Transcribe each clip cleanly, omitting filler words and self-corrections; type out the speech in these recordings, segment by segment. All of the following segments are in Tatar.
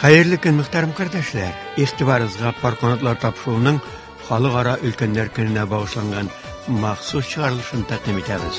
Xayrlı gün muhtaram kardeşler. İxtibarınızga Parkonatlar Tapşırığının Xalqara Ülkənlər Gününə bağışlanğan maxsus çıxarılışını təqdim etəmiz.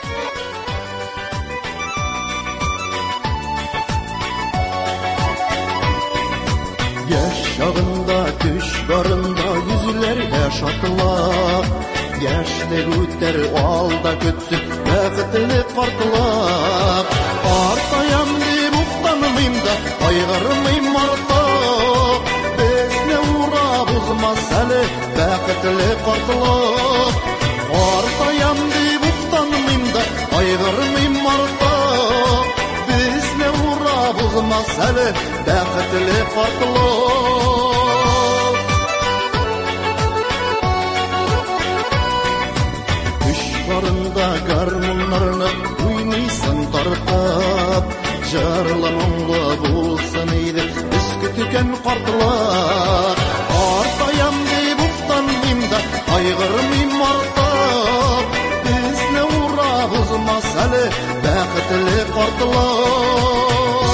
Yaş çağında, düş barında yüzlərdə şatılaq. Yaşlı ötər alda götsün, bəxtli qartılaq. Artayam deyib uqtanmayım da, qayğırmayım artıq. Bezne uğra buzmaz həli, bəxtli qartılaq. Artayam deyib uqtanmayım da, qayğırmayım artıq. Bezne uğra buzmaz həli, bəxtli qartılaq. Barında garmonlarını uynaysın tarqab, jarlanımlı bulsan eydi üskü tüken qartılaq. Artayam deyib uqtanmayım da, qayğırmayım artıq. Bizne uğra buzmaz həli, bəxtli qartılaq.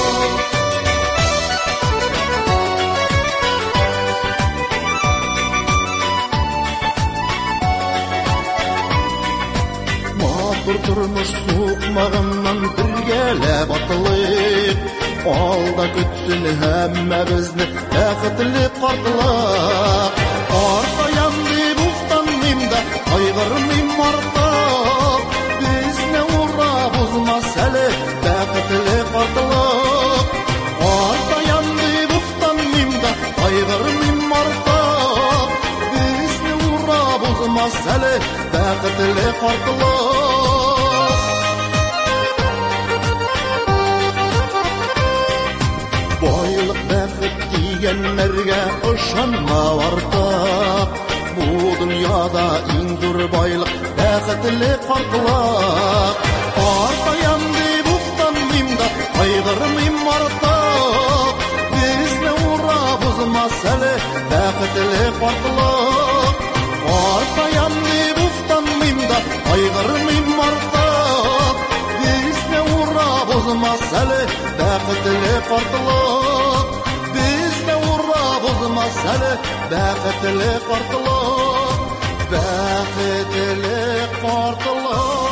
Turmuş soğukmağından birgəleb atılıq. Alda kütsün həmmə bizni bəxtli qartılaq. Artayam deyib uqtanmayım da, qayğırmayım artıq. Bizne uğra buzmaz həli, bəxtli qartılaq. Artayam deyib uqtanmayım da, qayğırmayım artıq. Bizne uğra buzmaz həli, bəxtli qartılaq. Diyenlerge ışanma artık. Bu dünyada indir baylık, bəxtli qartılaq. Artayam deyib uqtanmayım da, qayğırmayım artıq. Bizne uğra buzmaz həli, bəxtli qartılaq. Artayam deyib uqtanmayım da, qayğırmayım artıq. Bizne uğra buzmaz həli, bəxtli qartılaq. Bozmaz həli, bəxtli qartılaq. Bəxtli qartılaq.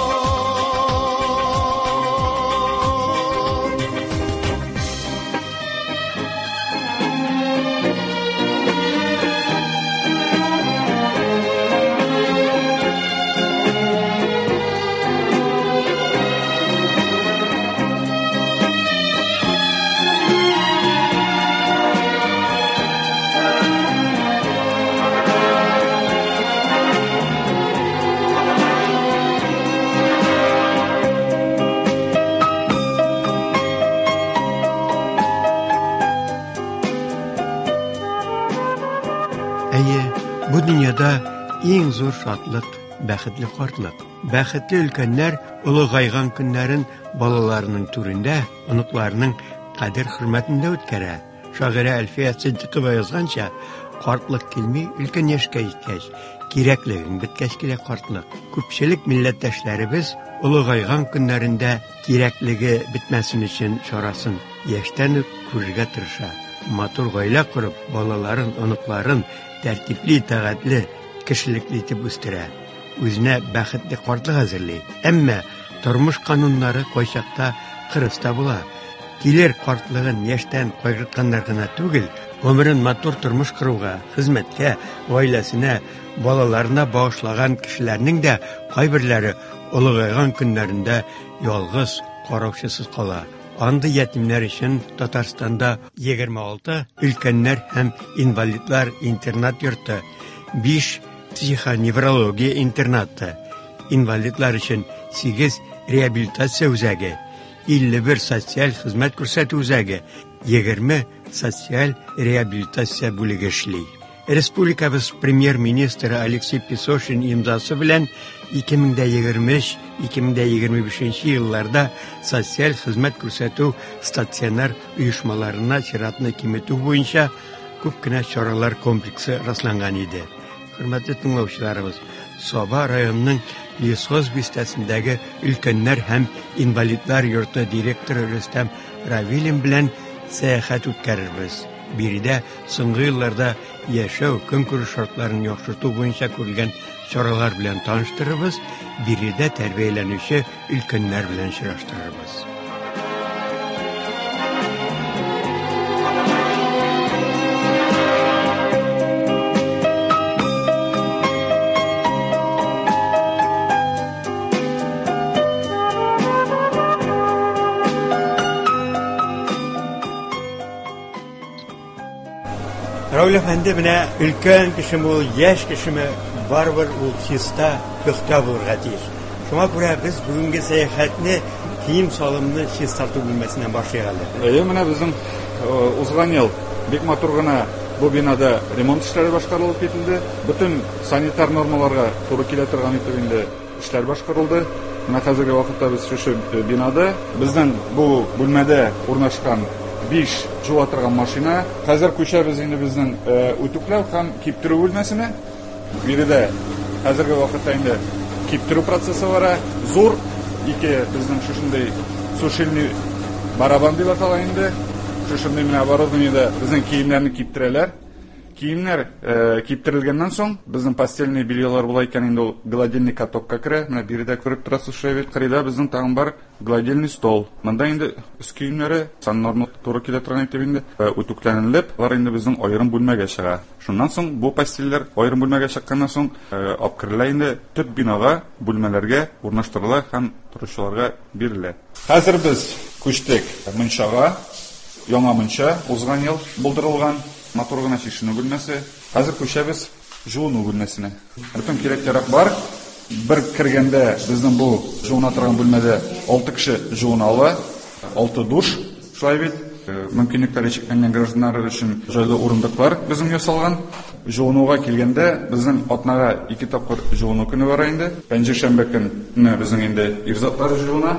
Bu dünyada en zor şadlıq, bəxtli qartlıq. Bəxtli ülkənlər ulğayğan günlərin balalarının türündə, unuqlarının qədir-hürmətində ötkərə. Şairə Əlfiyə Siddiqova yazğanca, qartlıq kilmi ülkən yaşqa yetkəş, kerakligin bitkəşkilə qartlıq. Köpçilik millətdaşlarımız ulğayğan günlərində kerakligi bitməsin üçün çarasın, yaşdan kürgə tırışa. Matur gayla qurub, balaların, unuqların tərtibli, təğətli, kişilikli itib üstürə. Özünə bəxtli qartlıq hazırlayıb. Əmmə turmuş qanunları qoysaqda qırısta bula. Kiler qartlığın yaşdan qoyğıtqanlarına tügül, ömrün matur turmuş qıruğa, xizmətə, ailəsinə, balalarına bağışlağan kişilərinin də qaybirləri ulğayğan günlərində yalğız, qaravşısız qala. Andı yetimler için Tatarstan'da 26 ülkenler hem invalidler internat yurtu, 5 psixonevrologiya internatı, invalidler için 8 rehabilitasiya uzagi, 51 sosyal hizmet ko'rsatuv uzagi, 20 sosyal rehabilitasiya bo'ligi ishlaydi. Respublikamiz Premier Ministri Aleksey Pesoshin imzosi bilan 2023-2025 yıllarda sosyal hizmet ko'rsatuv statsionar uyushmalarini shiratni kengaytirish bo'yicha ko'pgina choralar kompleksi rastlangan edi. Hurmatli tinglovchilarimiz, Soba rayonining Lesxoz bistesindagi Ülkənlər hem invalidlar yurti direktori Rüstem Ravilin bilan сәяхәт үткәрербез. Биредә соңгы елларда яшәү, көнкүреш шартларын яхшырту буенча күрелгән чаралар белән таныштырырбыз, биредә тәрбияләнүче өлкәннәр белән очраштырырбыз. Рауль әфәнде менә өлкән кешеме ул, яшь кешеме, барыбер ул чиста пөхтә булырга тиеш. Шуңа күрә без бүгенге сәяхәтне кием салымны чистарту бүлмәсеннән башлыйк. Менә безнең узган ел бик матур гына бу бинада ремонт эшләре башкарылып кителде. Бөтен санитар нормаларга туры килә торган итеп инде эшләр башкарылды. Менә хәзерге вакытта без шушы бинада безнең бу бүлмәдә урнашкан 5 жуа торган машина. Хәзер күчәбез инде безнең үтүкләү һәм киптерү бүлмәсенә. Биредә хәзерге вакытта инде киптерү процессы бара. Зур ике безнең шушындай сушильный барабан дип атала инде. Шушындай менә оборудованиедә безнең киемнәрне киптерәләр. Киемнәр киптерелгәннән соң безнең постельный бельелар була икән инде ул гладильный катокка керә. Менә биредә күреп торасыз шулай бит. Кырыйда безнең тагын бар гладильный стол. Монда инде үз киемнәре саннарны туры килә торган итеп инде үтүкләнелеп, алар инде безнең аерым бүлмәгә чыга. Шуннан соң бу постельләр аерым бүлмәгә чыкканнан соң апкырыла инде төп бинага, бүлмәләргә урнаштырыла һәм торучыларга бирелә. Хәзер без күчтек мунчага, яңа мунча узган ел булдырылган. Матур гына чишенү бүлмәсе. Хәзер күчәбез жууну бүлмәсенә. Бөтен кирәкләр бар. Бер кергәндә безнең бу жууна торган бүлмәдә 6 кеше жууна ала, 6 душ. Шулай бит. Мөмкинлекләре чикләнгән гражданнар өчен җайлы урындыклар безнең ясалган. Жуунуга килгәндә безнең атнага 2 тапкыр жууну көне бар инде. Пәнҗешәмбе көнне безнең инде ирзатлар жууна.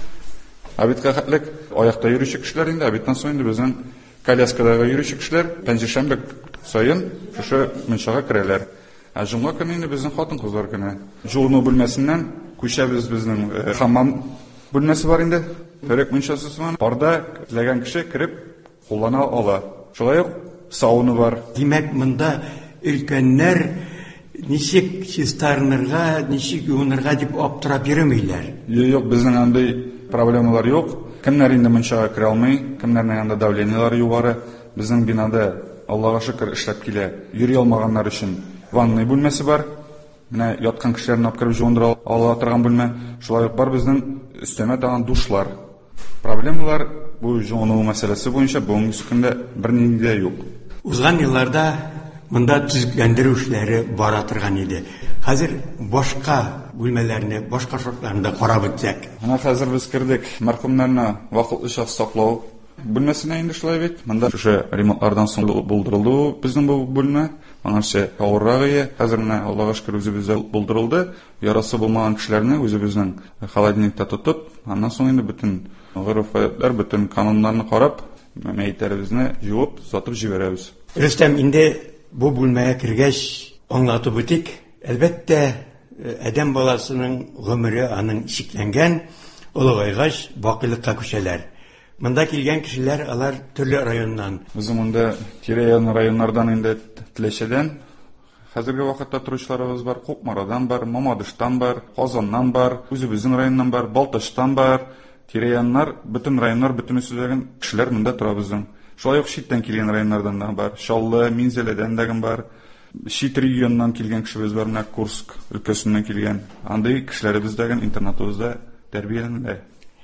Абитка хәтлек аякта йөрүче кешеләр инде, абиттан соң инде безнең коляскадагы йөрүче кешеләр пәнҗешәмбе сайын шушы мунчага керәләр. Ә җомга көне инде безнең хатын-кызлар көне. Жууну бүлмәсеннән күчәбез безнең хаммам бүлмәсе бар инде. Төрек мунчасы бар. Парда теләгән кеше кирип куллана ала. Шулай ук сауна бар. Димәк, монда өлкәннәр ничек чистарынырга, ничек юынырга дип аптырап йөрмиләр. Юк, безнең андый проблемалар юк. Кемнәр инде мунчага керә алмый, кемнәрнең анда давлениялары югары. Безнең бинада, Аллага шөкер, эшләп килә. Йөри алмаганнар өчен ванный бүлмәсе бар. Менә яткан кешеләрне апкырып җуындыра ала торган бүлмә. Шулай ук бар безнең өстәмә тагын душлар. Проблемалар бу җуыну мәсьәләсе буенча бүгенге көндә бернинди дә юк. Узган елларда монда төзекләндерү эшләре бара торган иде. Хәзер башка бүлмәләрне, башка шартларында карап үтсәк. Менә хәзер без кирдек мәрхүмнәрне вакытлыча саклау бүлмәсенә инде шулай бит. Монда шушы ремонтлардан соң булдырылды безнең бу бүлмә. Аңарча авыррагы хәзер менә Аллага шөкер үзебездә булдырылды. Ярасы булмаган кешеләрне үзебезнең холодильникта тотып, аннан соң инде бөтен гырыфлар, бөтен кануннарны карап, мәйетләребезне җуып, сатып җибәрәбез. Рөстәм, инде бу бүлмәгә кергәч аңлатып үтик. Әлбәттә, адәм баласының гомере аның чикләнгән, олыгайгач бакыйлыкка күчәләр. Монда килгән кешеләр алар төрле районнан. Безнең монда тирә-ян районнардан инде Теләчәдән хәзерге вакытта торучыларыбыз бар, Кукмарадан бар, Мамадыштан бар, Казаннан бар, үзебезнең районнан бар, Балташтан бар. Тирә-яннар, бөтен районнар, бөтен үсүлгән кешеләр монда тора безнең. Шулай ук читтән килгән районнардан да бар, Шаллы, Минзәләдән дә бар. Чит регионнан килгән кешебез бар, менә Курск өлкәсеннән килгән. Андый кешеләребездәге интернатыбызда тәрбияләнәләр.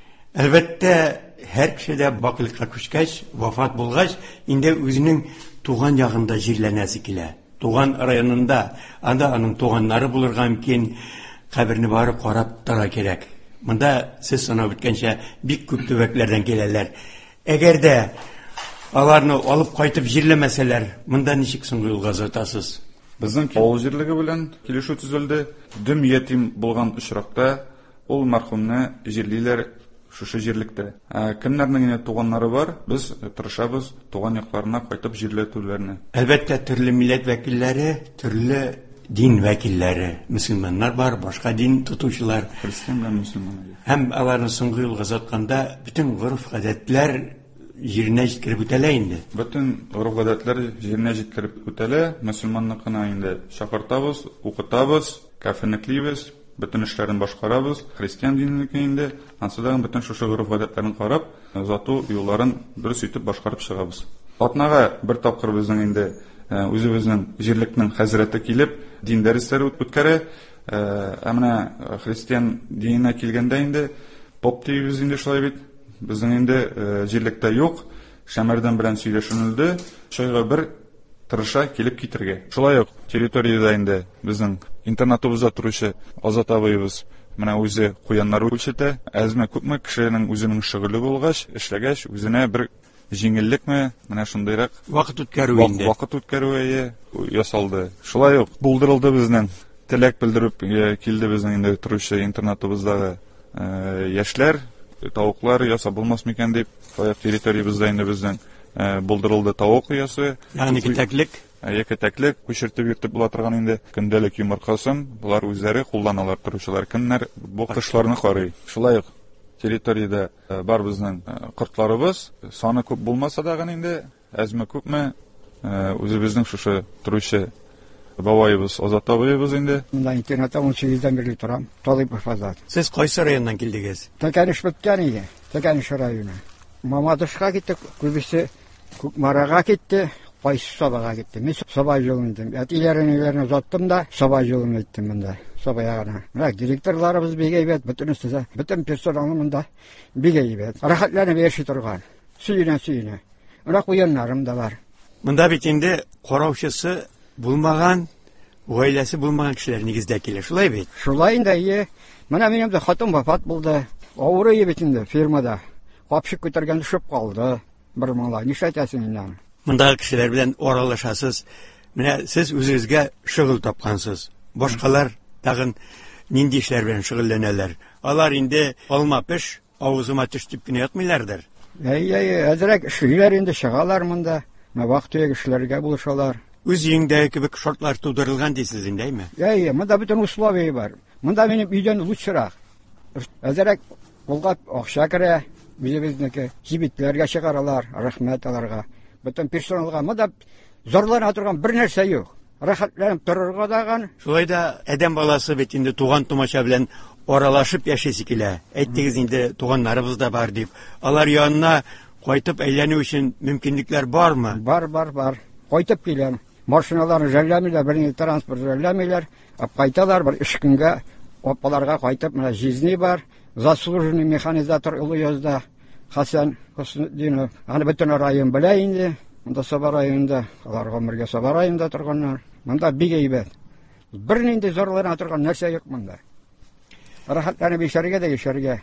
Әлбәттә, һәр кешедә бакыйлыкка күчкәч, вафат булгач, инде үзенең туган ягында җирләнәсе килә. Туган районында, анда аның туганнары булырга мөмкин, каберне барып карап тора кирәк. Монда сез санап үткәнчә бик күп төбәкләрдән киләләр. Әгәр дә аларны алып кайтып җирләмәсәләр, монда ничек соң юлга узатасыз? Безнең авыл җирлеге белән килешү төзелде. Дөм ятим булган очракта ул мәрхүмне җирлиләр шушы җирлектә. Кемнәрнең туганнары бар, без тырышабыз туган якларына кайтып җирләтүләрне. Әлбәттә, төрле милләт вәкилләре, төрле дин вәкилләре, мөселманнар бар, башка дин тотучылар, христианнар, мөселманнар. Һәм аларны соңгы юлга узатканда бөтен гырыф гадәтләр җиренә җиткереп үтәлә инде. Бөтен гореф-гадәтләр җиренә җиткереп үтәлә. Мөселманлыкны инде шакыртабыз, укытабыз, кафенеклибез, бөтен эшләрен башкарабыз. Христиан диненеке инде ансыдан бөтен шушы гореф-гадәтләрен карап, озату юлларын дөрес итеп башкарып чыгабыз. Атнага бер тапкыр безнең инде үзебезнең җирлекнең хәзрәте килеп, дин дәресләре үткәрә. Менә христиан диненә килгәндә инде поп тибез инде шулай бит. Безнең инде җирлектә юк. Шәмәрдән белән сөйләшенелде. Шуйга бер тырыша килеп китергә. Шулай ук территорияда инде безнең интернатыбызда торучы Азат абыебыз менә үзе куяннар үлчәтә. Әзме күпме кешенең үзенең шөгыле булгач, эшләгәч, үзенә бер җиңеллекме, менә шундыйрак Вакыт үткәрү инде. Вакыт үткәрүе ясалды. Шулай ук булдырылды безнең теләк белдереп килде безнең инде торучы интернатыбыздагы яшьләр, тавыклар ясап булмас микән дип, территориябызда инде безнең булдырылды тавык ясы. Ягъни китәклек. Китәклек күчертеп йөртеп була торган инде көндәлек йомыркасын булар үзләре кулланалар торучылар. Кемнәр бу кышларны карый. Шулай ук территорияда бар безнең кортларыбыз, саны күп булмаса да инде әзме күпме үзебезнең шушы торучы бабайыбыз, Азат абыебыз инде. Монда интернатта 18-дән бирле торам. Талыпов Азат. Сез кайсы районнан килдегез? Тәкәнеш беткән иде. Тәкәнеш районы. Мамадышка киттек, күбесе Күкмарага китте, кайсы Сабага китте. Мен Саба юлын идем. Иләрен узаттым да, Саба юлын иттем монда. Сабага гына. Менә директорларыбыз бик әйбәт, бөтен персонал монда бик әйбәт. Рәхәтләнеп яши торган. Сөенә. Менә куяннарым да бар. Монда бит инде караучысы булмаган, гаиләсе булмаган кешеләр нигездә килә. Шулай бит. Шулай инде. Менә минем дә хатын вафат булды. Авырый бит инде фирмада. Капшык күтәргән төшеп калды. Бер малай. Нишләтәсең инде? Мондагы кешеләр белән аралашасыз. Менә сез үзегезгә шөгыль тапкансыз. Башкалар тагын нинди эшләр белән шөгыльләнәләр? Алар инде алма пеш, авызыма төш дип кенә ятмыйлардыр. Әзрәк эшләр инде чыгалар монда. Вакыты эшләргә булышалар. Үз өеңдәге кебек шартлар тудырылган дисез индеме? Монда бөтен условия бар. Монда минем өйдән лучшырак. Әзрәк булган акча керә, үзебезнеке җибетләргә чыгаралар, рәхмәт аларга. Бөтен персоналга монда зарлана торган бер нәрсә юк. Рәхәтләнеп торырга даган. Шулай да адәм баласы бит инде туган тумача белән аралашып яшисе килә. Әйтегез инде туганнарыбыз да бар дип. Алар янына кайтып әйләнү өчен мөмкинлекләр бармы? Бар. Кайтып киләм. Машиналарны жәлләмиләр, берни транспорт жәлләмиләр. Кайталар бер 3 көнгә апаларга кайтып, менә жизни бар. Заслуженный механизатор улы язда Хасан Хөснетдинов. Аны бөтен район белә инде. Монда Саба районында, алар гомергә Саба районында торганнар. Монда бик әйбәт. Бернинди зарлана торган нәрсә юк монда. Рәхәтләнеп яшәргә дә яшәргә.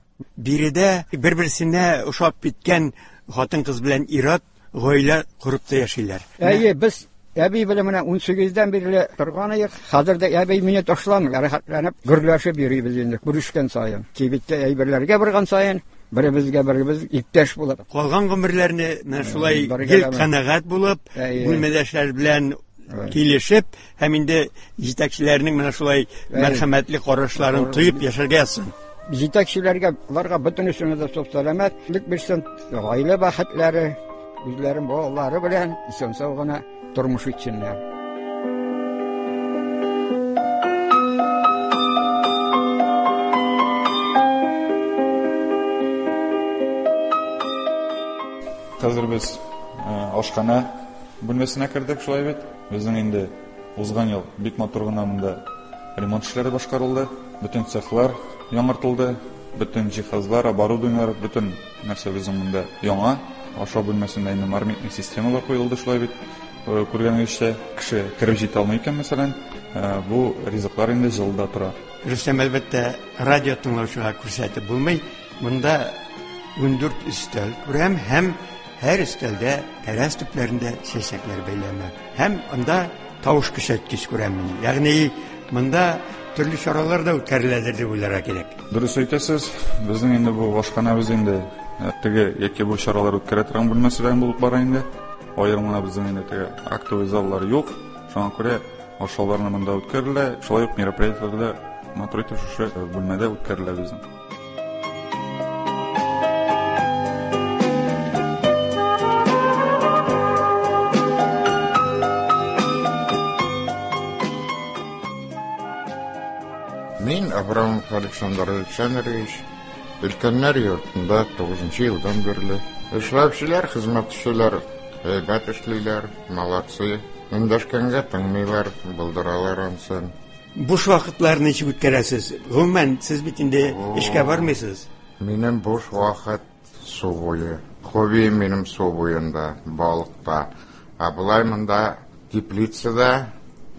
Биредә бер-берсенә ошап биткән хатын-кыз белән ират гаилә курып та яшиләр. Без әби белән менә 18-дән бирле торган идек. Хәзер дә әби мине ташламый, рәхәтләнеп гөрләшеп йөрибез инде. Күрешкән саен, кибеттә әйберләргә барган саен, беребез иптәш булып. Калган гомерләрне менә шулай гел канәгать булып, бүлмәдәшләр белән килешеп, һәм инде җитәкчеләрнең менә шулай мәрхәмәтле карашларын тоеп яшәргә ясын. Җитәкчеләргә, аларга бөтенесенә дә сәламәтлек бирсен, гаилә бәхетләре, үзләрен балалары белән исән-сау гына тормыш итсеннәр. Хәзер без ашхана бүлмәсенә кердек, шулай бит. Безнең инде узган ел бик матур гына монда ремонт эшләре башкарылды. Бөтен цехлар яңартылды, бөтен җиһазлар, оборудованиелар, бөтен нәрсә безнең монда яңа. Ашау бүлмәсендә инде мармитный системалар куелды, шулай бит. Күргәнегезчә, кеше кире җитә алмый икән, мәсәлән, бу ризыклар инде җылда тора. Рөстәм, әлбәттә, радио тыңлаучыга күрсәтеп булмый. Монда 14 өстәл күрәм, һәм һәр өстәлдә тәрәз төпләрендә чәчәкләр бәйләнә. Һәм анда тавыш күрсәткеч күрәм. Ягъни монда төрле чаралар да үткәреләдер дип уйларга кирәк. Дөрес әйтәсез, безнең инде бу ашханабыз инде теге яки бу чаралар үткәрә торган бүлмәсеннән булып бара инде. Аерымына безнең инде теге актовый заллар юк. Шуңа күрә ашауларны монда үткәрелә, шулай ук мероприятиеләрдә матур итеп шушы бүлмәдә үткәрелә безнең. Мин Абрамов Александр Александрович, өлкәннәр йортында 9 елдан бирле. Эшләүчеләр, хезмәтчеләр әйбәт эшлиләр, молодцы. Эндәшкәнгә тыңлыйлар, булдыралар ансын. Буш вакытларны ничек үткәрәсез? Гомумән, сез бит инде эшкә бармыйсыз. Минем буш вакыт су буе. Хобби минем су буенда, балыкта. Абылай монда теплицада,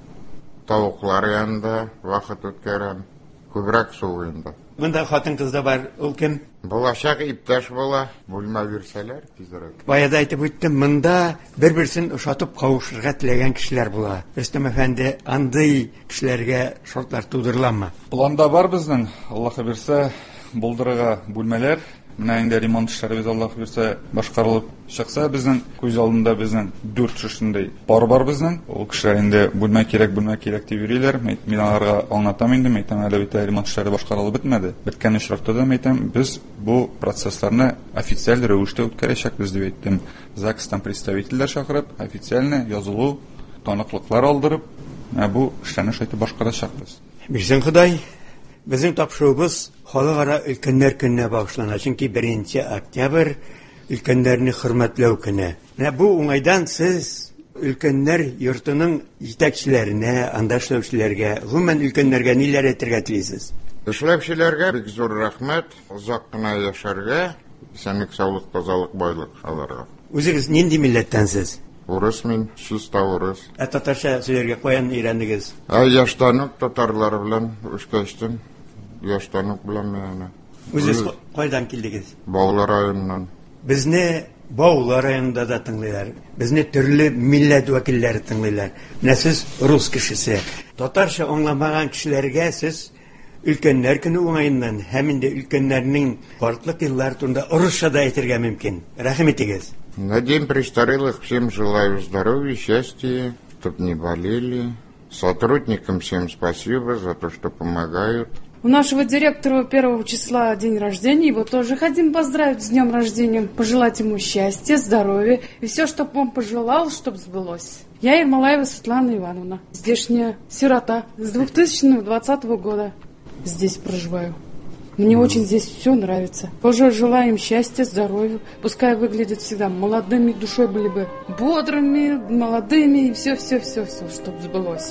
тавыклар янында вакыт үткәрәм. Күбрәк су буенда. Монда хатын-кыз да бар, ул кем? Булачак иптәш була, бүлмә бирсәләр тизрәк. Баяда әйтеп үттем, монда бер-берсен ошатып кавышырга теләгән кешеләр була. Рөстәм әфәнде, андый кешеләргә шартлар тудырыламы? Планда бар безнең, Аллаһы бирсә, булдырырга бүлмәләр. Менә инде ремонт эшләре Аллаһы бирсә башкарылып чыкса, безнең күз алдында безнең 4 шушындай бар безнең. Ул кешеләр инде бүлмә кирәк дип йөриләр. Мин аларга аңлатам инде, әйтәм, әле бит ремонт эшләре башкарылып бетмәде. Беткән очракта да әйтәм, без бу процессларны официаль рәвештә үткәрәчәкбез дип әйттем. ЗАГСтан представительләр чакырып, официально язылу, таныклыклар алдырып, бу эшләрне шайтып башкарачакбыз. Бирсен Ходай, безнең тапшыруыбыз халыкара өлкәннәр көненә багышлана, чөнки 1 октябрь өлкәннәрне хөрмәтләү көне. Бу уңайдан сез өлкәннәр йортының җитәкчеләренә, анда эшләүчеләргә, гомумән өлкәннәргә ниләр әйтергә телисез? Эшләүчеләргә бик зур рәхмәт, озак кына яшәргә, исәнлек, саулык, тазалык, байлык аларга. Үзегез нинди милләттәнсез? Урыс мин, чиста урыс. Татарча сөйләргә каян өйрәндегез? Яшьтән үк татарлар белән эшкәштем. Яшьтән үк белән менә. Үзегез кайдан килдегез? Баулы районыннан. Безне Баулы районында да тыңлыйлар. Безне төрле милләт вәкилләре тыңлыйлар. Менә сез рус кешесе. Татарча аңламаган кешеләргә сез өлкәннәр көне уңаеннан һәм инде өлкәннәрнең картлык еллары турында урысча да әйтергә мөмкин. Рәхим итегез. На день престарелых всем желаю здоровья, счастья, чтоб не болели. Сотрудникам всем спасибо за то, что помогают. У нашего директора 1 числа день рождения, его тоже хотим поздравить с днем рождения, пожелать ему счастья, здоровья и все, чтобы он пожелал, чтобы сбылось. Я Ермолаева Светлана Ивановна, здешняя сирота, с 2020 года здесь проживаю. Мне очень здесь все нравится. Тоже желаем счастья, здоровья, пускай выглядят всегда молодыми душой, были бы бодрыми, молодыми и все, чтобы сбылось.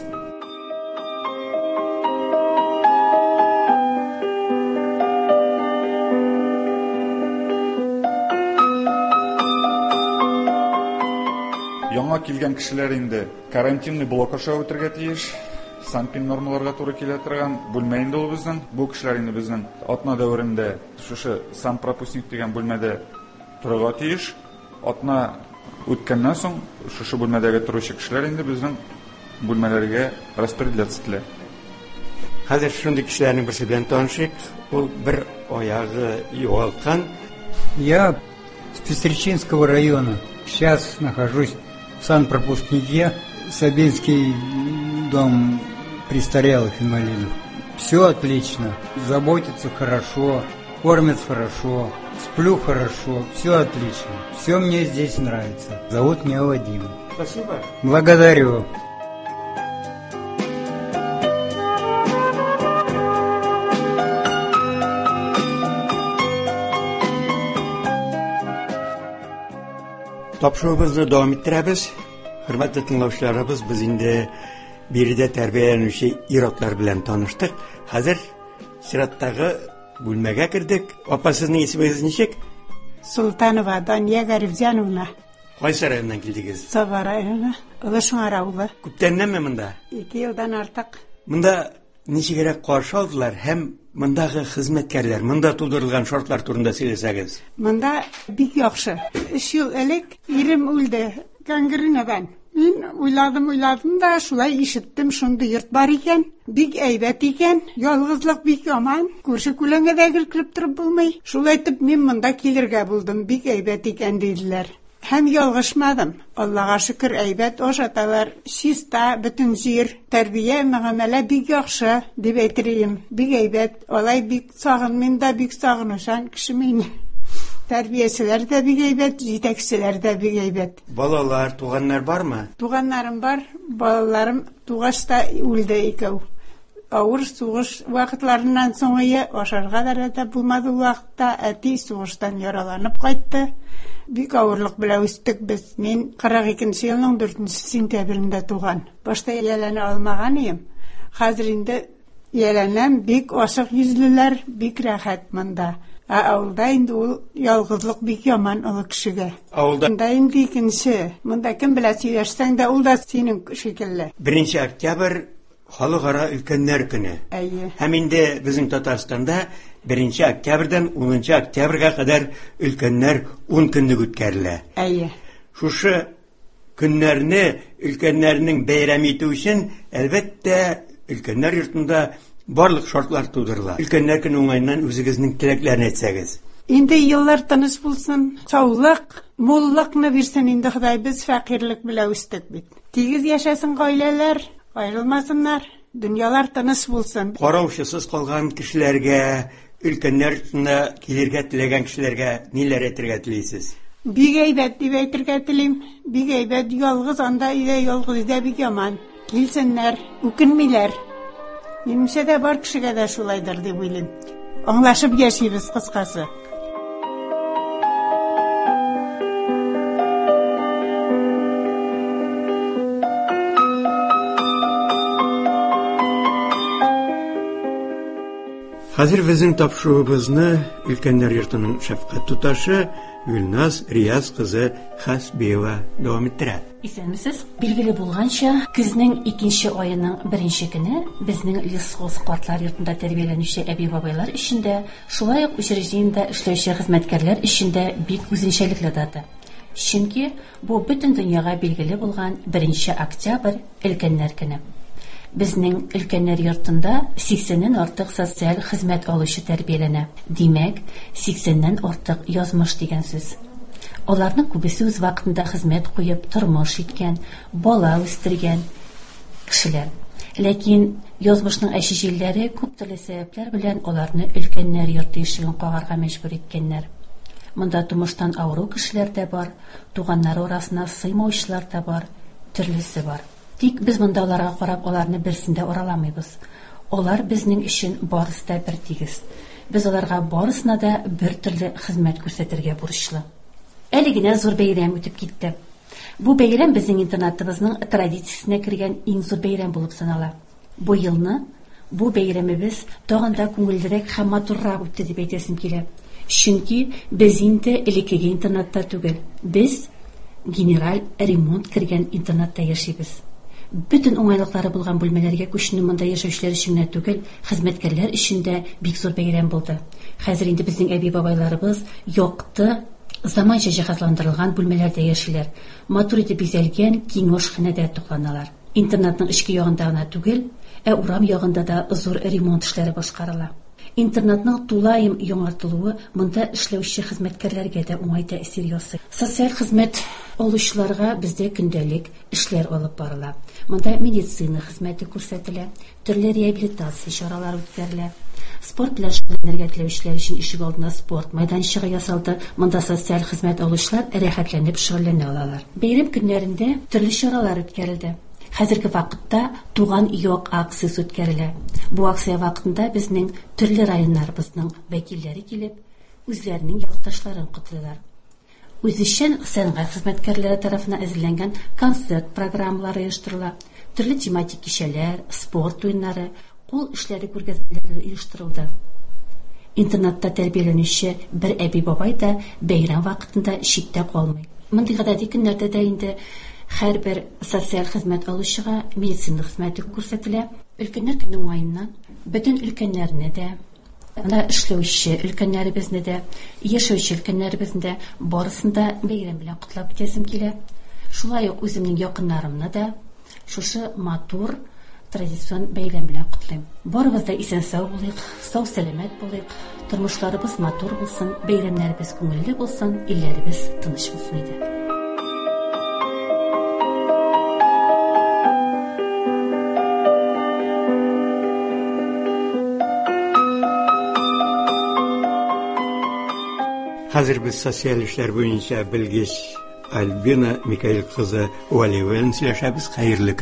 Яңа килгән кешеләр инде карантинный блок аша үтәргә тиеш. Санпин нормаларга туры килә торган бүлмә инде ул безнең. Бу кешеләр инде безнең атна дәверендә шушы сан пропускник дигән бүлмәдә торырга тиеш. Атна үткәннән соң шушы бүлмәдәге торучы кешеләр инде безнең бүлмәләргә распределяться ителә. Хәзер шундый кешеләрнең берсе белән танышыйк. Ул бер аягы югалткан. Я с Пестричинского района. Сейчас нахожусь в санпропускнике, Сабинский дом престарелых инвалидов. Все отлично, заботятся хорошо, кормят хорошо, сплю хорошо, все отлично. Все мне здесь нравится. Зовут меня Вадим. Спасибо. Благодарю. Тапшыруыбызны дәвам иттерәбез. Хөрмәтле тыңлаучыларыбыз, без инде биредә тәрбияләнүче ир-атлар белән таныштык. Хәзер сираттагы бүлмәгә кердек. Апа, сезнең исемегез ничек? Султанова Дания Гарифҗановна. Кайсы районнан килдегез? Сава районы, Ылышуңар авылы. Күптәннәнме монда? 2 елдан артык. Монда ничегрәк каршы алдылар һәм мондагы хезмәткәрләр, монда тудырылган шартлар турында сөйләсәгез. Монда бик яхшы. 3 ел элек ирем үлде, гангренадан. Мин уйладым да шулай ишеттем, шундый йорт бар икән, бик әйбәт икән, ялгызлык бик яман, күрше-күләнгә дә килеп торып булмый. Шулай итеп мин монда килергә булдым, бик әйбәт икән диделәр. Һәм ялгышмадым. Аллага шөкер, әйбәт ошаталар, чиста, бөтен җир, тәрбия, мөгамәлә бик яхшы дип әйтергә. Бик әйбәт, алай бик сагын, мин дә бик сагынышан кеше мин. Тәрбиячеләр дә бик әйбәт, җитәкчеләр дә бик әйбәт. Балалар, туганнар бармы? Туганнарым бар, балаларым тугашта үлде икәү. авыр сугыш вакытларыннан соң ашарга да булмады вакытта, әти сугыштан яраланып кайтты. Бик авырлык белән үстек без. Мин 42нче елның 4 сентябрендә туган. Башта яләнә алмаган идем. Хәзер инде яләнәм, бик ашык йөзлеләр, бик рәхәт монда. Авылда инде ул ялгызлык бик яман олы кешегә. Авылда инде икенче. Монда кем белә сөйләшсәң дә, ул да синең шикелле. 1 октябрь халыкара өлкәннәр көне. Һәм инде безнең Татарстанда 1 октябрьдән 10 октябрьгә кадәр өлкәннәр 10 көнлек үткәрелә. Шушы көннәрне өлкәннәрнең бәйрәм итү өчен, әлбәттә, өлкәннәр йортында барлык шартлар тудырыла. Өлкәннәр көне уңайыннан үзегезнең теләкләрен әйтсәгез. Инде еллар тыныч булсын, саулык, муллыкны бирсен инде Ходай, без фәкыйрлек белән үстек бит. Тигез яшәсен гаиләләр, аерылмасыннар, дөньялар тыныч булсын. Караучысыз калган кешеләргә, өлкәннәр йортына килергә теләгән кешеләргә ниләр әйтергә телисез? Бик әйбәт дип әйтергә телим. Бик әйбәт, ялгыз анда иде, ялгыз иде бик яман. Килсеннәр, үкенмиләр. Минемчә дә бар кешегә дә шулайдыр дип уйлыйм. Аңлашып яшибез кыскасы. Хәзер безнең тапшыруыбызны өлкәннәр йортының шәфкать туташы Гөлназ Рияз кызы Хәсбиева дәвам иттерә. Исәнмесез? Билгеле булганча, көзнең 2нче аеның 1нче көне безнең лесхоз картлар йортында тәрбияләнүче әби-бабайлар өчендә, шулай ук учреждениедә эшләүче хезмәткәрләр өчендә бик үзенчәлекле дата. Чөнки бу бөтен дөньяга билгеле булган 1 октябрь өлкәннәр көне. Безнең өлкәннәр йортында 80ннән артык социаль хезмәт алучы тәрбияләнә. Димәк, 80ннән артык язмыш дигән сүз. Аларның күбесе үз вакытында хезмәт куеп тормыш иткән, бала үстергән кешеләр. Ләкин язмышның әшиҗилләре күп төрле сәбәпләр белән аларны өлкәннәр йорты ишеген кагарга мәҗбүр иткәннәр. Монда тумыштан авыру кешеләр дә бар, туганнары арасына сыймаучылар да бар, төрлесе бар. Тик без монда аларга карап аларны берсендә ураламыйбыз. Алар безнең өчен барысы да бер тигез. Без аларга барысына да бер төрле хезмәт күрсәтергә бурычлы. Әле генә зур бәйрәм үтеп китте. Бу бәйрәм безнең интернатыбызның традициясенә кергән иң зур бәйрәм булып санала. Бу елны бу бәйрәмебез тагын да күңеллерәк һәм матуррак үтте дип әйтәсем килә. Чөнки без инде элеккеге интернатта түгел, без генераль ремонт кергән интернатта яшибез. Bütün уңайлыклары булган бүлмәләргә күченү монда яшәүчеләр өчен генә түгел, хезмәткәрләр өчен дә бик зур бәйрәм булды. Хәзер инде безнең әби-бабайларыбыз якты, заманча җиһазландырылган бүлмәләрдә яшиләр. Матур итеп бизәлгән киң ашханәдә тукланалар. Интернатның эчке ягында гына түгел, урам ягында да зур ремонт эшләре башкарыла. Интернатның тулаем яңартылуы монда эшләүче хезмәткәрләргә дә уңай тәэсир ясый. Социаль хезмәт алучыларга бездә көндәлек эшләр алып барыла. Монда медицина хезмәте күрсәтелә, төрле реабилитация чаралары үткәрелә. Спорт белән шөгыльләнергә теләүчеләр өчен ишек алдына спорт мәйданчыгы ясалды. Монда социаль хезмәт алучылар рәхәтләнеп шөгыльләнә алалар. Бәйрәм көннәрендә төрле чаралар үткәрелде. Хәзерге вакытта туган як акциясе үткәрелә. Бу акция вакытында безнең төрле районнарыбызның вәкилләре килеп, үзләренең якташларын котлыйлар. Үзешчән сәнгать хезмәткәрләре тарафыннан әзерләнгән концерт программалары оештырыла. Төрле тематик кичәләр, спорт уеннары, кул эшләре күргәзмәләре оештырылды. Интернатта тәрбияләнүче бер әби-бабай да бәйрәм вакытында читтә калмый. Мондый гадәти көннәрдә дә инде һәрбер социаль хезмәт алучыга медицина хезмәте күрсәтелә. Өлкәннәр көне уңаеннан бөтен өлкәннәрне дә, анда эшләүче өлкәннәребезне дә, яшәүче өлкәннәребезне дә барысын да бәйрәм белән котлап үтәсем килә. Шулай ук үземнең якыннарымны да шушы матур традицион бәйрәм белән котлыйм. Барыбыз да исән-сау булыйк, сау-сәламәт булыйк, тормышларыбыз матур булсын, бәйрәмнәребез күңелле булсын, илләребез тыныч булсын иде. Хәзер без социаль эшләр буенча белгеч Альбина Микаил кызы Валиеваны сөйләшәбез. Хәерле көн.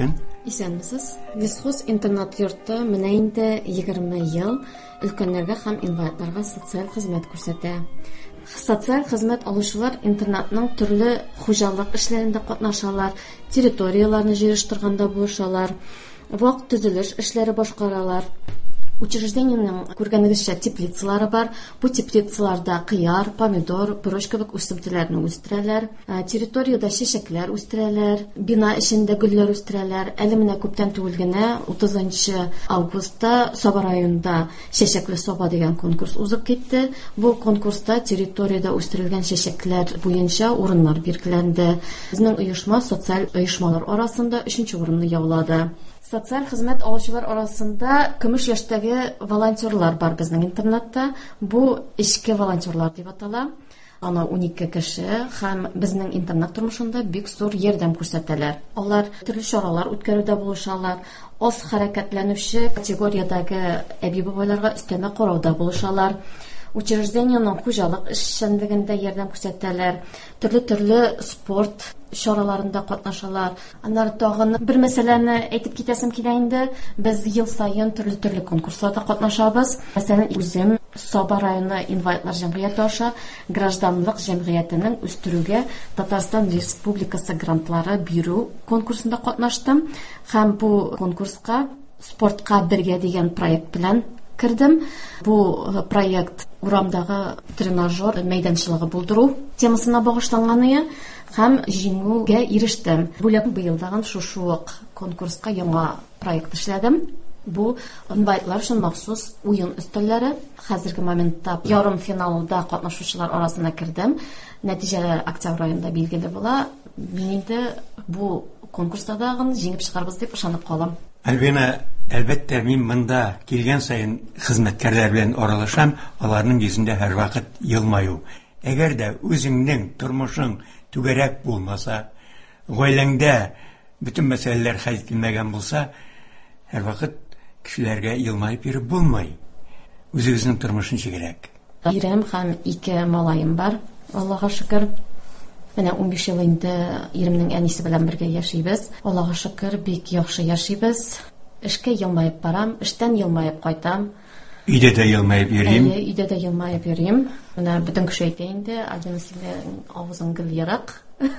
Исәнмесез. Лесхоз интернат йорты менә инде 20 ел өлкәннәргә һәм инвалидларга социаль хезмәт күрсәтә. Социаль хезмәт алучылар интернатның төрле хуҗалык эшләрендә катнашалар, территорияларны җыештырганда булышалар, вак төзелеш эшләре башкаралар. Учреждениенең күргәнегезчә теплицалары бар. Бу теплицаларда кыяр, помидор, борыч кебек үсемтәләрне үстерәләр. Территорияда чәчәкләр үстерәләр, бина эчендә гөлләр үстерәләр. Әле менә күптән түгел генә 30 августта Саба районында чәчәкле Саба дигән конкурс узып китте. Бу конкурста территорияда үстерелгән чәчәкләр буенча урыннар билгеләнде. Безнең оешма социаль оешмалар арасында 3нче урынны яулады. Социаль хезмәт алучылар арасында көмеш яшьтәге волонтерлар бар безнең интернатта. Бу эчке волонтерлар дип атала. Аны 12 кеше һәм безнең интернат тормышында бик зур ярдәм күрсәтәләр. Алар төрле чаралар үткәрүдә булышалар. Аз хәрәкәтләнүче категориядәге әби-бабайларга өстәмә карауда булышалар. Учреждениенең хуҗалык эшчәнлегендә ярдәм күрсәтәләр. Төрле спорт чараларында катнашалар. Аннары тагын бер мәсьәләне әйтеп китәсем килә инде. Без ел саен төрле конкурсларда катнашабыз. Мәсәлән, үзем Саба районы инвалидлар җәмгыяте аша гражданлык җәмгыятенең үстерүгә Татарстан Республикасы грантлары бирү конкурсында катнаштым. Һәм бу конкурска спортка бергә дигән проект белән кирдем. Бу проект урамдагы тренажер мәйданчылыгы булдыру темасына багышланган һәм җиңүгә ирештем. Бүләк быелдагы шушы конкурска яңа проект эшләдем. Бу инвалидлар өчен махсус уен өстәлләре. Хәзерге моментта ярым финалда катнашучылар арасына кирдем. Нәтиҗәләр октябрь аенда билгеле була. Мин инде бу конкурста да җиңеп чыгарбыз дип ышанып калам. Альбина, әлбәттә мин монда килгән саен хезмәткәрләр белән аралашам, аларның йөзендә һәр вакыт елмаю. Әгәр дә үзеңнең тормышың түгәрәк булмаса, гаиләңдә бөтен мәсьәләләр хәл ителмәгән булса, һәр вакыт кешеләргә елмаеп йөреп булмый. Үзегезнең тормышын чигәрәк. Ирем һәм 2 малаем бар. Аллаһка шөкер. Менә 15 ел инде иремнең әнисе белән бергә яшибез. Аллаһка шөкер, бик яхшы яшибез. Эшкә елмаеп барам, эштән елмаеп кайтам. Өйдә дә елмаеп йөрим. Өйдә дә елмаеп йөрим. Менә бөтен кеше әйтә инде, Альбина, синең авызың гел ярак.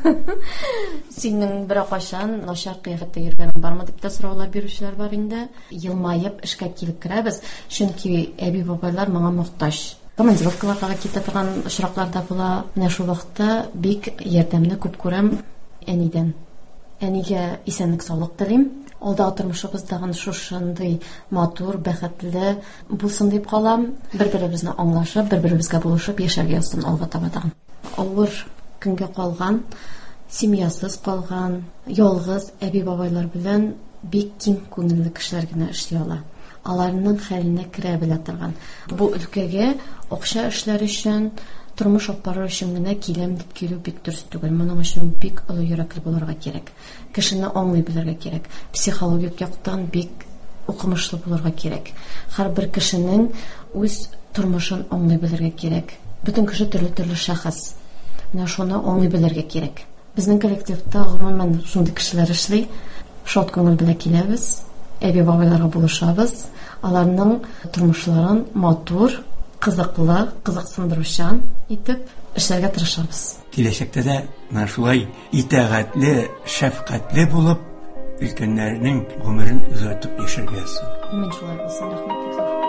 Синең бер кайчан начар кыяфәттә йөргәнең бармы дип тә сораулар бирүчеләр бар инде. Елмаеп эшкә килеп керәбез, чөнки әби-бабайлар моңа мохтаҗ. Командировкаларга китә торган очракларда була. Менә шул вакытта бик ярдәмне күп күрәм әнидән. Әнигә исәнлек, саулык телим. Алда тормышыбыздагы шушындый матур, бәхетле булсын дип калам. Бер-беребезне аңлашып, бер-беребезгә булышып яшәргә ястан алга табадам. Авыр көнгә калган, семьясыз калган, ялгыз әби-бабайлар белән бик киң күңелле кешеләр генә эшли ала. Аларның хәленә керә белә торган. Бу өлкәгә акча эшләр өчен, тормыш алып өчен генә киләм дип килү бик дөрес түгел. Моның өчен бик олы йөрәкле булырга кирәк. Кешене аңлый белергә кирәк. Психологик яктан бик укымышлы булырга кирәк. Һәрбер кешенең үз тормышын аңлый белергә кирәк. Бөтен кеше төрле шәхес. Менә шуны аңлый белергә кирәк. Безнең коллективта гомумән шундый кешеләр эшли. Шат күңел белән киләбез. Әби-бабайларга булышабыз. Аларның тормышларын матур, кызыклы, кызыксындыручан итеп эшләргә тырышабыз. Киләчәктә дә менә шулай итәгатьле, шәфкатьле булып, өлкәннәрнең гомерен узатып яшәргә ясый. Мин шулай булсын, рәхмәт.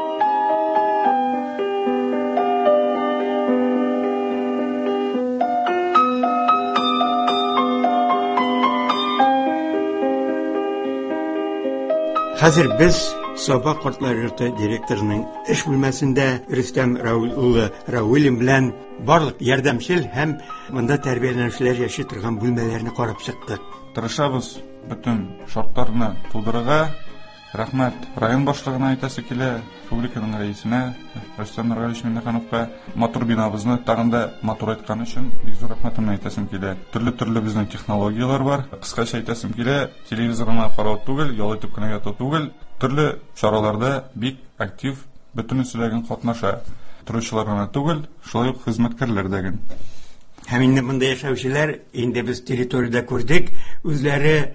Хәзер без Саба картлар йорты директорының эш бүлмәсендә Рөстәм Рауил улы Рауилин белән барлык ярдәмчел һәм монда тәрбияләнүчеләр яши торган бүлмәләрне карап чыктык. Тырышабыз бөтен шартларны тудырырга. Рәхмәт район башлыгына әйтәсе килә, республиканың рәисенә Рөстәм Рауил Миннехановка матур бинабызны тагын да матур айткан өчен бик зур рәхмәтемне әйтәсем килә. Төрле безнең технологиялар бар. Кыскача әйтәсем килә, телевизорына карау түгел, ял итеп кенә яту түгел, төрле чараларда бик актив бөтен үсүләргә катнаша. Торучыларына түгел, шулай ук хезмәткәрләрдәген. Һәм инде монда яшәүчеләр, инде без территорияда күрдек, үзләре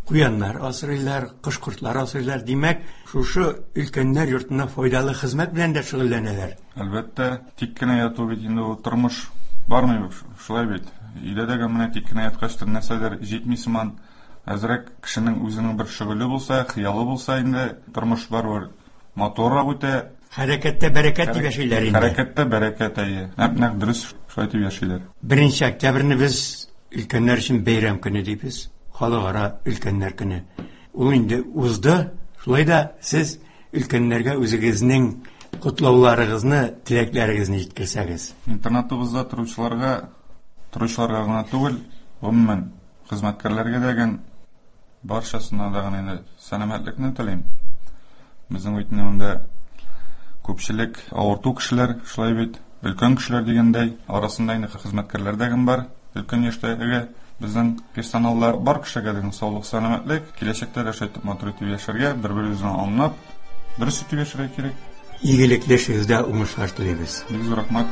куяннар асрыйлар, кош-кортлар асрыйлар. Димәк, шушы өлкәннәр йортына файдалы хезмәт белән дә шөгыльләнәләр. Әлбәттә, тик кенә яту бит инде ул тормыш бармый шулай бит. Өйдәге менә тик кенә яткачтыр нәрсәдер җитми сыман, әзрәк кешенең үзенең бер шөгыле булса, хыялы булса инде тормыш барыр. Моторрак үтә. Хәрәкәттә бәрәкәт дип яшиләр инде. Хәрәкәттә бәрәкәт әйе. Нәкъ дөрес шулай дип яшиләр. 1 октябрьне без өлкәннәр өчен бәйрәм көне дибез. Халыкара өлкәннәр көне. Ул инде узды. Шулай да сез өлкәннәргә үзегезнең котлауларыгызны, теләкләрегезне җиткерсәгез. Интернатыбызда торучыларга гына түгел, гомумән хезмәткәрләргә дәгән барчасына да гына сәламәтлекне телим. Безнең үтенемдә күпчелек авырту кешеләр, шулай бит, өлкән кешеләр дигәндәй, арасында инде хезмәткәрләр дәгән бар. Өлкән яшьтәге безнең персоналлар бар кешегә дигән саулык, сәламәтлек, киләчәктә дә шайтып матур итеп яшәргә, бер-беребезне аңлап, дөрес итеп яшәргә кирәк. Игелекле эшегездә уңышлар телибез. Бик зур рәхмәт.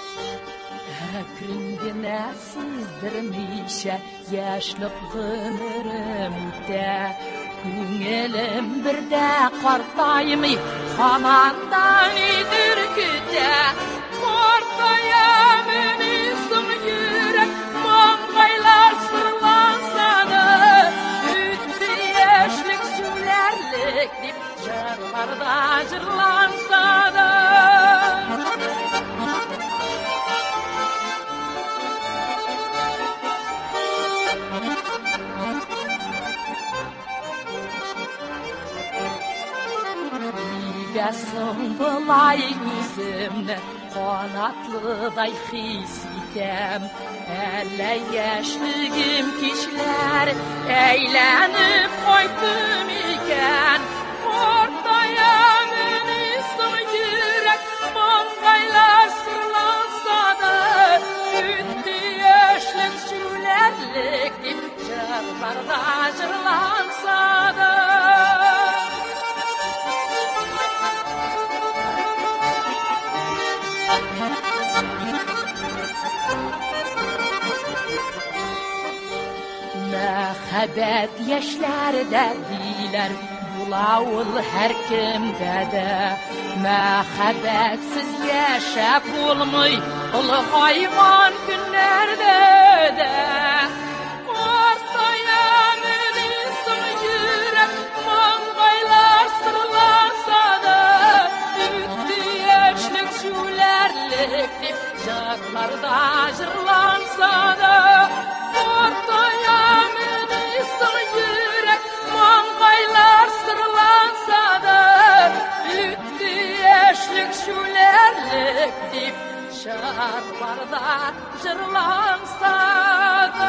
Әкрен сыздырмыйча яшьлек гомерем үтә. Күңелем бердә картаймый, һаман идер көтә. Картаям соң йөрәк, маңгайлар сырланса да, үтте яшьлек сүләрлек дип җырларда җырланса да. Нигәсен былай үземне канатлыдай хис итәм. Әллә яшьлегем кичләр әйләнеп кайттым икән. Картаям соң йөрәк, маңгайлар сырланса да, үтте яшьлек сүләрлек дип җырларда җырланса да. Мәхәббәт яшьләрдә диләр, була ул һәркемдә дә. Мәхәббәтсез яшәп булмый, олыгайган көннәрдә дә. Картаям соң йөрәк, маңгайлар сырланса да, үтте яшьлек сүләрлек дип җырларда җырланса да. Картаям соң йөрәк, маңгайлар сырланса да, үтте яшьлек сүләрлек дип җырларда җырланса да.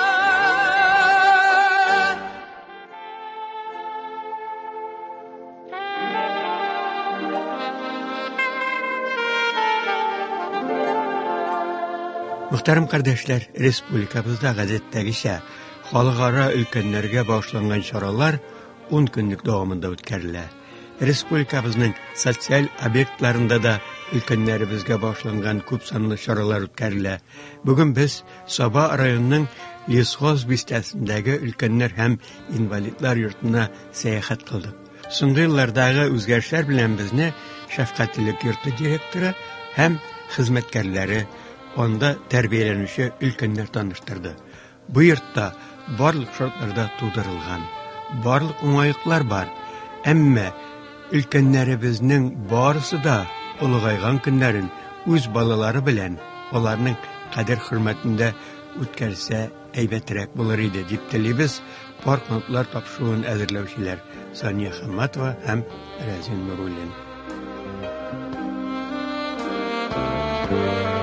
Мөхтәрәм кардәшләр, республикабызда гадәттәгечә халыкара өлкәннәргә багышланган чаралар 10 көнлек дәвамында үткәрелә. Республикабызның социаль объектларында да өлкәннәребезгә багышланган күп санлы чаралар үткәрелә. Бүген без Саба районының Лесхоз бистәсендәге өлкәннәр һәм инвалидлар йортына сәяхәт кылдык. Соңгы еллардагы үзгәрешләр белән безне Шәфкатьлек йорты директоры һәм хезмәткәрләре, анда тәрбияләнүче өлкәннәр таныштырды. Бу йортта барлык шартларда тудырылган, барлык уңайлыклар бар. Әмма өлкәннәребезнең барысы да улыгайган көннәрен үз балалары белән аларның кадер-хөрмәтендә үткәрсә әйбәтрәк булыр иде дип телибез паркнотлар тапшыруын әзерләүчеләр Сания Хамматова һәм Разин Нуруллин.